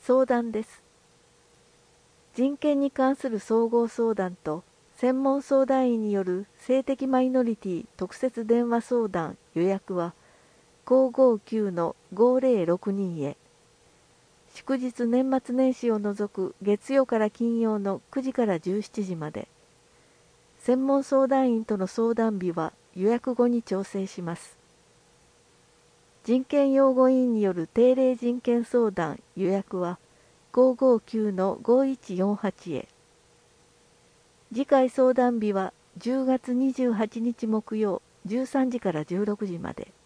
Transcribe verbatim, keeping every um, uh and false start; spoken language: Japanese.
相談です。人権に関する総合相談と専門相談員による性的マイノリティ特設電話相談予約はごーごーきゅうのごーぜろろくにへ。祝日年末年始を除く月曜から金曜のくじからじゅうしちじまで。専門相談員との相談日は予約後に調整します。人権擁護委員による定例人権相談予約はごーごーきゅうのごーいちよんはちへ。次回相談日はじゅうがつにじゅうはちにち木曜じゅうさんじからじゅうろくじまで。